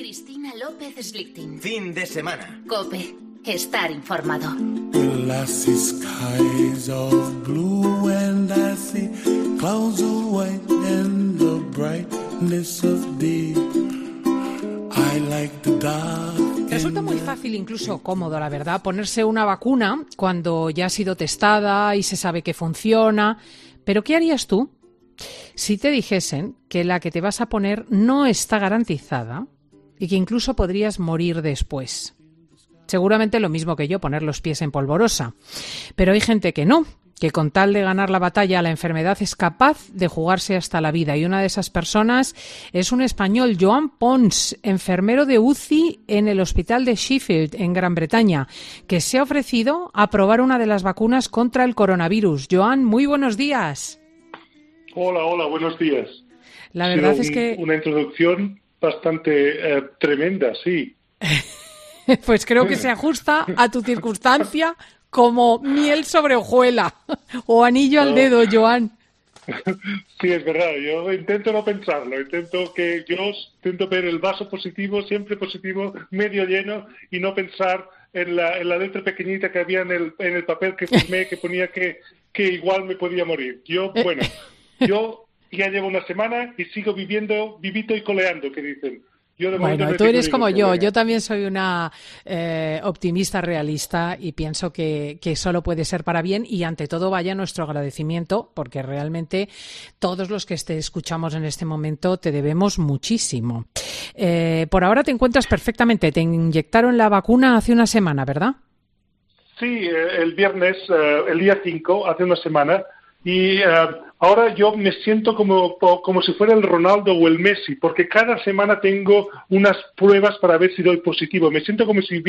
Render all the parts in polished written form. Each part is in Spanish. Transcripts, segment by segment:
Cristina López Slichting. Fin de semana. COPE. Estar informado. Glassy skies of blue and I see clouds of white and the brightness of day. I like the dark. Resulta muy fácil, incluso cómodo, la verdad, ponerse una vacuna cuando ya ha sido testada y se sabe que funciona. Pero ¿qué harías tú si te dijesen que la que te vas a poner no está garantizada y que incluso podrías morir después? Seguramente lo mismo que yo, poner los pies en polvorosa. Pero hay gente que no, que con tal de ganar la batalla a la enfermedad es capaz de jugarse hasta la vida. Y una de esas personas es un español, Joan Pons, enfermero de UCI en el hospital de Sheffield, en Gran Bretaña, que se ha ofrecido a probar una de las vacunas contra el coronavirus. Joan, muy buenos días. Hola, buenos días. La verdad es que... Una introducción bastante tremenda, sí. Pues creo que se ajusta a tu circunstancia como miel sobre hojuela o anillo al dedo, Joan. Sí, es verdad. Yo intento no pensarlo. Intento ver el vaso positivo, siempre positivo, medio lleno, y no pensar en la letra pequeñita que había en el papel que firmé que ponía que igual me podía morir. Yo ya llevo una semana y sigo viviendo, vivito y coleando, que dicen. Bueno, tú eres como yo también soy una optimista realista y pienso que solo puede ser para bien, y ante todo vaya nuestro agradecimiento, porque realmente todos los que te escuchamos en este momento te debemos muchísimo. Por ahora te encuentras perfectamente, te inyectaron la vacuna hace una semana, ¿verdad? Sí, el viernes, el día 5, hace una semana. Y ahora yo me siento como si fuera el Ronaldo o el Messi, porque cada semana tengo unas pruebas para ver si doy positivo. Me siento como si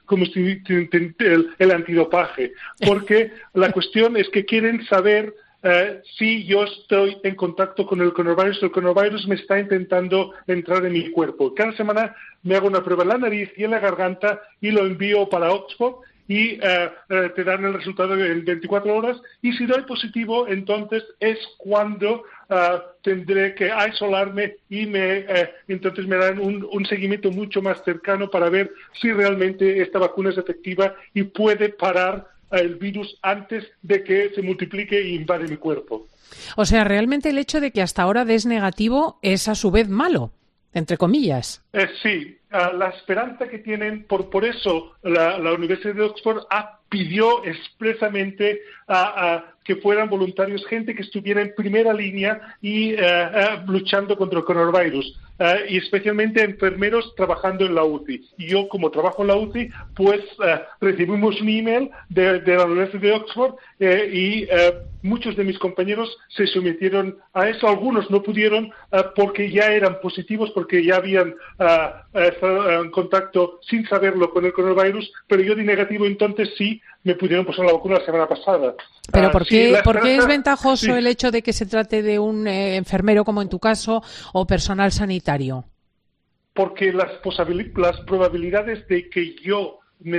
el antidopaje, porque la cuestión es que quieren saber si yo estoy en contacto con el coronavirus. El coronavirus me está intentando entrar en mi cuerpo. Cada semana me hago una prueba en la nariz y en la garganta y lo envío para Oxford. Y te dan el resultado en 24 horas, y si doy positivo, entonces es cuando tendré que aislarme y entonces me dan un seguimiento mucho más cercano para ver si realmente esta vacuna es efectiva y puede parar el virus antes de que se multiplique e invade mi cuerpo. O sea, realmente el hecho de que hasta ahora des negativo es a su vez malo, entre comillas. Sí, la esperanza que tienen, por eso la Universidad de Oxford pidió expresamente que fueran voluntarios, gente que estuviera en primera línea y luchando contra el coronavirus, y especialmente enfermeros trabajando en la UCI. Y yo, como trabajo en la UCI, pues recibimos un email de la Universidad de Oxford y muchos de mis compañeros se sometieron a eso. Algunos no pudieron porque ya eran positivos, porque ya habían estado en contacto sin saberlo con el coronavirus, pero yo di negativo, entonces sí me pudieron poner la vacuna la semana pasada. ¿Pero por qué es ventajoso el hecho de que se trate de un enfermero, como en tu caso, o personal sanitario? Porque las probabilidades de que yo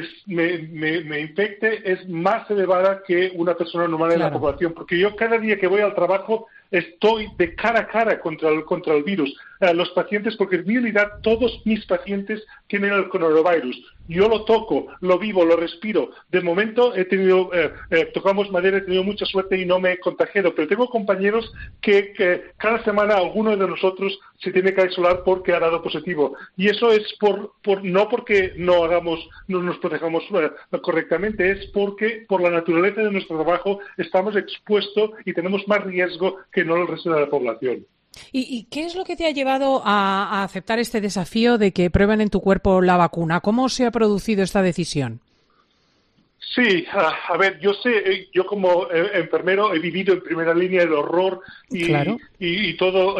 me infecte es más elevada que una persona normal en la población, porque yo cada día que voy al trabajo estoy de cara a cara contra el virus. Los pacientes, porque en mi unidad todos mis pacientes tienen el coronavirus. Yo lo toco, lo vivo, lo respiro. De momento tocamos madera, he tenido mucha suerte y no me he contagiado, pero tengo compañeros que cada semana alguno de nosotros se tiene que aislar porque ha dado positivo. Y eso es no porque no nos protejamos correctamente, es porque por la naturaleza de nuestro trabajo estamos expuestos y tenemos más riesgo que no el resto de la población. ¿Y qué es lo que te ha llevado a aceptar este desafío de que prueben en tu cuerpo la vacuna? ¿Cómo se ha producido esta decisión? Sí, a ver, yo como enfermero he vivido en primera línea el horror y todo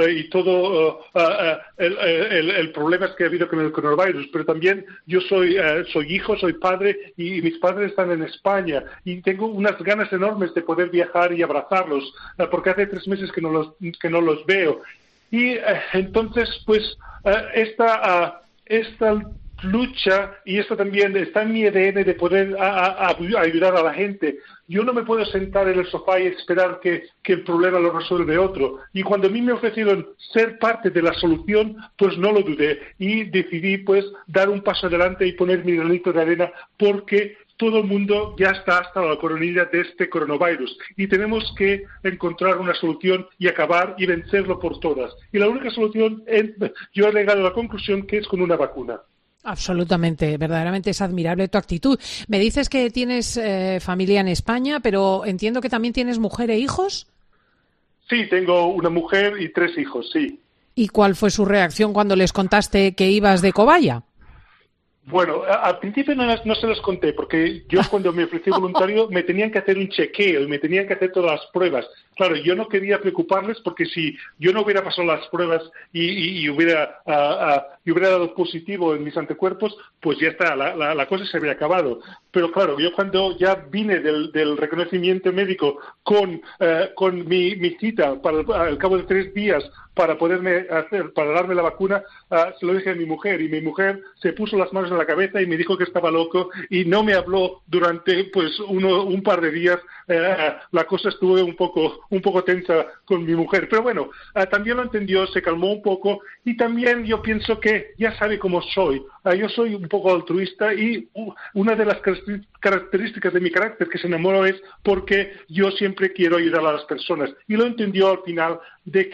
el problema que ha habido con el coronavirus, pero también yo soy hijo, soy padre, y mis padres están en España y tengo unas ganas enormes de poder viajar y abrazarlos, porque hace 3 meses que no los veo. Y entonces, pues, esta lucha, y esto también está en mi ADN de poder ayudar a la gente. Yo no me puedo sentar en el sofá y esperar que el problema lo resuelve otro. Y cuando a mí me ofrecieron ser parte de la solución, pues no lo dudé y decidí pues dar un paso adelante y poner mi granito de arena, porque todo el mundo ya está hasta la coronilla de este coronavirus y tenemos que encontrar una solución y acabar y vencerlo por todas. Y la única solución, yo he llegado a la conclusión que es con una vacuna. Absolutamente, verdaderamente es admirable tu actitud. Me dices que tienes familia en España, pero entiendo que también tienes mujer e hijos. Sí, tengo una mujer y 3 hijos, sí. ¿Y cuál fue su reacción cuando les contaste que ibas de cobaya? Bueno, al principio no se los conté, porque yo cuando me ofrecí voluntario me tenían que hacer un chequeo y me tenían que hacer todas las pruebas. Claro, yo no quería preocuparles porque si yo no hubiera pasado las pruebas y hubiera dado positivo en mis anticuerpos, pues ya está, la cosa se habría acabado. Pero claro, yo cuando ya vine del reconocimiento médico con mi cita al cabo de 3 días para darme la vacuna, se lo dije a mi mujer, y mi mujer se puso las manos en la cabeza y me dijo que estaba loco y no me habló durante pues un par de días. La cosa estuvo un poco tensa con mi mujer, pero bueno, también lo entendió, se calmó un poco, y también yo pienso que ya sabe cómo soy. Yo soy un poco altruista y una de las características de mi carácter que se enamoró es porque yo siempre quiero ayudar a las personas, y lo entendió al final de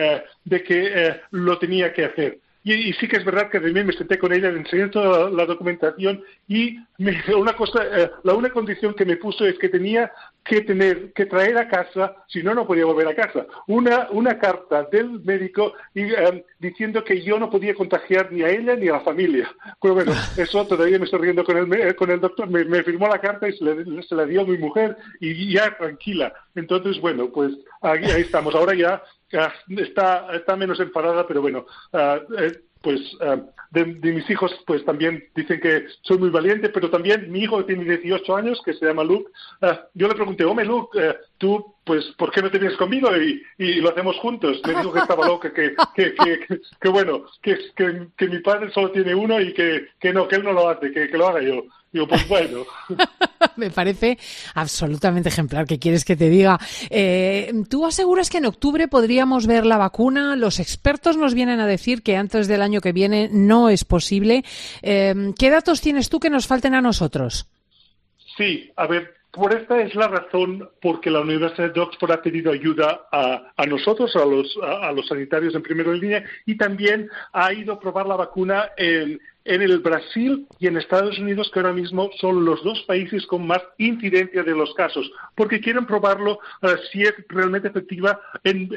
que lo tenía que hacer. Y sí que es verdad que también me senté con ella, le enseñé toda la documentación, y la única condición que me puso es que tenía que traer a casa, si no podía volver a casa, una carta del médico diciendo que yo no podía contagiar ni a ella ni a la familia. Pero bueno, eso todavía me estoy riendo con el doctor, me firmó la carta y se la dio a mi mujer, y ya tranquila. Entonces, bueno, pues ahí estamos. Ahora ya está menos enfadada, pero bueno, de mis hijos pues también dicen que soy muy valiente, pero también mi hijo que tiene 18 años, que se llama Luke, yo le pregunté, Luke, tú pues ¿por qué no te vienes conmigo y lo hacemos juntos? Me dijo que estaba loca, que bueno, que mi padre solo tiene uno y que él no lo hace, que lo haga yo. Digo, pues bueno. Me parece absolutamente ejemplar. ¿Qué quieres que te diga? Tú aseguras que en octubre podríamos ver la vacuna. Los expertos nos vienen a decir que antes del año que viene no es posible. ¿Qué datos tienes tú que nos falten a nosotros? Sí, a ver, por esta es la razón porque la Universidad de Oxford ha pedido ayuda a nosotros, a los sanitarios en primera línea, y también ha ido a probar la vacuna en el Brasil y en Estados Unidos, que ahora mismo son los 2 países con más incidencia de los casos, porque quieren probarlo si es realmente efectiva en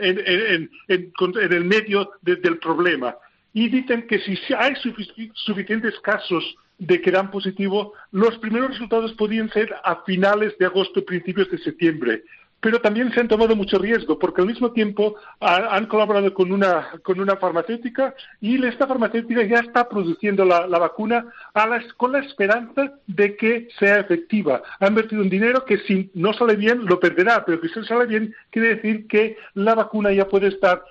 el medio del problema. Y dicen que si hay suficientes casos de que dan positivo, los primeros resultados podrían ser a finales de agosto, principios de septiembre. Pero también se han tomado mucho riesgo, porque al mismo tiempo han colaborado con una farmacéutica, y esta farmacéutica ya está produciendo la vacuna con la esperanza de que sea efectiva. Ha invertido un dinero que si no sale bien lo perderá, pero que si sale bien quiere decir que la vacuna ya puede estar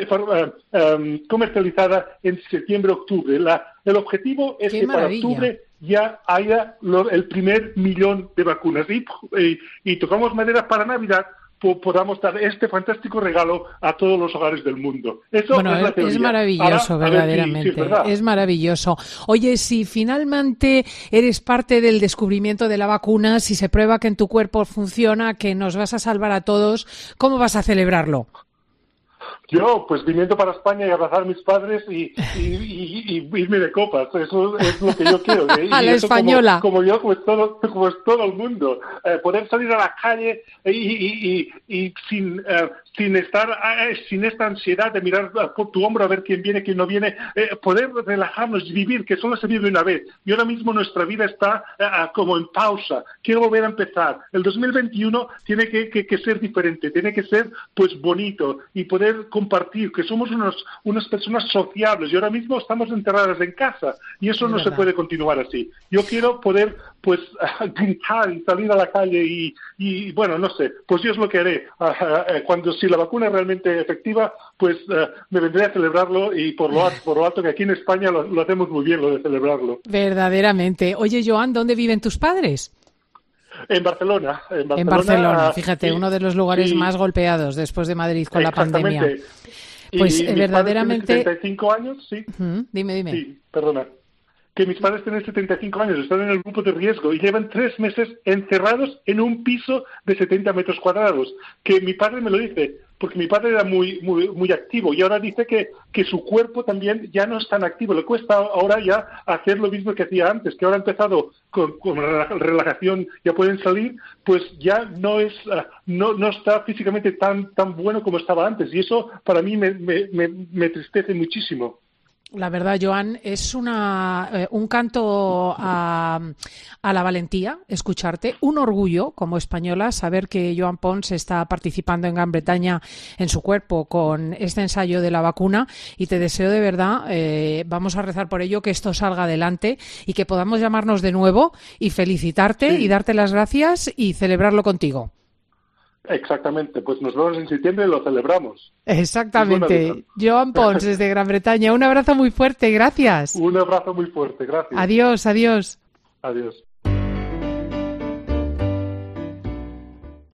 comercializada en septiembre-octubre. El objetivo es que para octubre ya haya el primer 1.000.000 de vacunas y tocamos madera para Navidad, podamos dar este fantástico regalo a todos los hogares del mundo. Eso es la teoría. Es maravilloso, verdaderamente. Es maravilloso. Oye, si finalmente eres parte del descubrimiento de la vacuna, si se prueba que en tu cuerpo funciona, que nos vas a salvar a todos, ¿cómo vas a celebrarlo? Yo, pues viniendo para España y abrazar a mis padres y irme de copas, eso es lo que yo quiero. A la española. Como es todo el mundo. Poder salir a la calle y sin esta ansiedad de mirar por tu hombro a ver quién viene, quién no viene, poder relajarnos y vivir, que solo se vive una vez. Y ahora mismo nuestra vida está como en pausa. Quiero volver a empezar. El 2021 tiene que ser diferente, tiene que ser pues bonito y poder compartir, que somos unas personas sociables, y ahora mismo estamos encerradas en casa, y eso no se puede continuar así. Yo quiero poder pues gritar y salir a la calle y bueno, no sé, pues yo es lo que haré. Si la vacuna es realmente efectiva, pues me vendré a celebrarlo y por lo alto que aquí en España lo hacemos muy bien, lo de celebrarlo. Verdaderamente. Oye, Joan, ¿dónde viven tus padres? En Barcelona. En Barcelona, fíjate, uno de los lugares más golpeados después de Madrid con la pandemia. Pues y verdaderamente... mis padres tienen 75 años, sí. Dime. Sí, perdona. Que mis padres tienen 75 años, están en el grupo de riesgo y llevan 3 meses encerrados en un piso de 70 metros cuadrados. Que mi padre me lo dice, porque mi padre era muy activo y ahora dice que su cuerpo también ya no es tan activo. Le cuesta ahora ya hacer lo mismo que hacía antes, que ahora ha empezado con relajación, ya pueden salir, pues ya no está físicamente tan bueno como estaba antes. Y eso para mí me entristece muchísimo. La verdad, Joan, es un canto a la valentía escucharte, un orgullo como española saber que Joan Pons está participando en Gran Bretaña en su cuerpo con este ensayo de la vacuna y te deseo de verdad, vamos a rezar por ello, que esto salga adelante y que podamos llamarnos de nuevo y felicitarte y darte las gracias y celebrarlo contigo. Exactamente, pues nos vemos en septiembre y lo celebramos. Exactamente. Joan Pons desde Gran Bretaña. Un abrazo muy fuerte, gracias. Un abrazo muy fuerte, gracias. Adiós. Adiós.